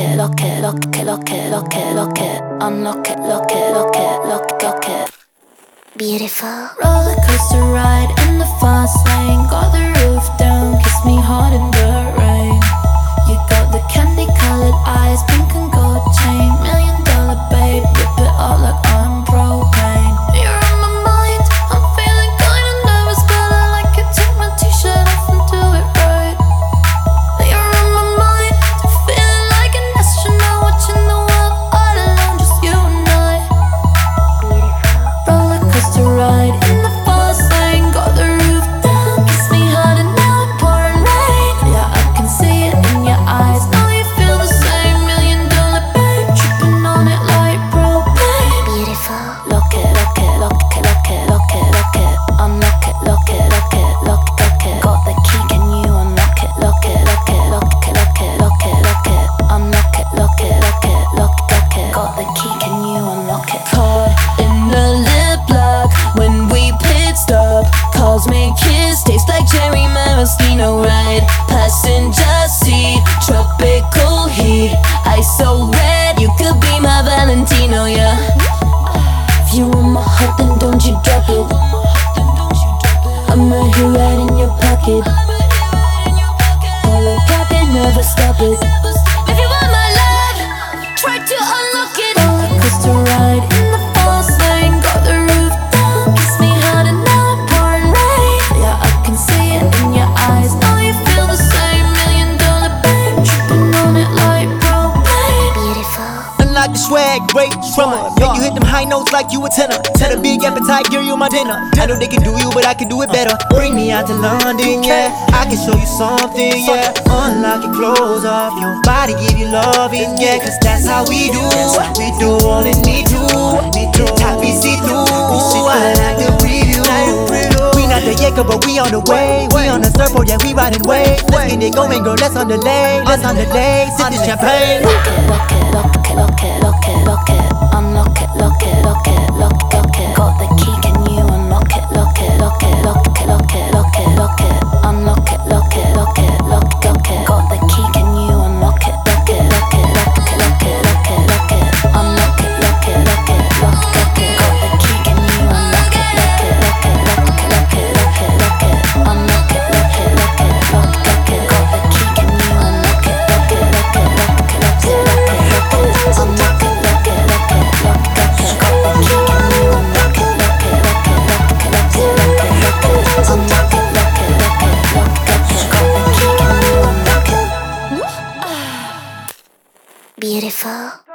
it, lock it, lock it, lock it, lock it, lock it. Unlock it, lock it, lock it, lock it, lock it. Beautiful. Roller coaster ride in the fast lane. Got the roof down, kiss me hard in the rain. You got the candy colored eyes, pink and gold chain. $1,000,000 babe, whip it up like I'm propane. You're on my mind, I'm feeling kinda nervous, but I like it. Take my t-shirt off and do it right. You're on my mind, feeling like an astronaut, watching the world all alone, just you and I. Roller coaster ride in the fast lane. Got the roof down, kiss me hard and now it's pouring rain. Yeah, I can see it in your eyes. Now you feel the same. $1,000,000 babe, tripping on it like propane. Beautiful. Lock it, lock it, lock it, lock it, lock it, lock it. Unlock it, lock it, lock it, lock it, lock it. Got the key, can you unlock it? Lock it, lock it, lock it, lock it, lock it, lock it. Unlock it, lock it, lock it, lock it, lock it. Got the key, can you unlock it? Caught in the lip lock when we pit stop. Cosmic kiss, tastes like cherry maraschino. Ride passenger seat, tropical heat. Ice so red, you could be my Valentino, yeah. If you want my heart, then don't you drop it. I'm right here, right in your pocket. All I got, they never stop it. If you want my love, try to unlock it. Roller coaster ride in the fast lane. Got the roof down, kiss me hard and now it's pouring rain. Yeah, I can see it in your eyes. Now you feel the same. $1,000,000 babe, tripping on it like propane. Beautiful. Unlock the swag, great drummer. Make you hit them high notes like you a tenor. Set a big appetite, girl, you my dinner. I know they can do you, but I can do it better. Bring me out to London, yeah. I can show you something, yeah. Unlock your clothes off, your body give you loving, yeah. Cause that's how we do. We do all it need to. Happy see through. I like the preview. We not the Jacob, but we on the way. We on the surfboard, yeah, we riding waves. Let's get it going, girl, let's underlay. Let's underlay, sip this champagne. Lock it, lock it, lock it, lock it, lock it, lock it. Unlock it, lock it, lock it, lock it, lock it. Got the key, can you unlock it? Lock it, lock it, lock it, lock it, lock it, lock it. Unlock it, lock it, lock it, lock it, lock it. Got the key, can you unlock it? Lock it, lock it, lock it, lock it, lock it, lock it. Unlock it, lock it, lock it, lock it, lock it. Got the key, can you unlock it? Lock it, lock it, lock it, lock it, lock it, lock it. Unlock it, lock it, lock it, lock it, lock it. Got the key, can you unlock it? Lock it, lock it, lock it, lock it, lock it, lock it. Unlock it, lock it, lock it, lock it, lock it. Got the key, can you unlock it? Lock it, lock it, lock it, lock it, lock it, lock it. Unlock it, lock it, lock it, lock it, lock it. Got the key, can you unlock it? Beautiful.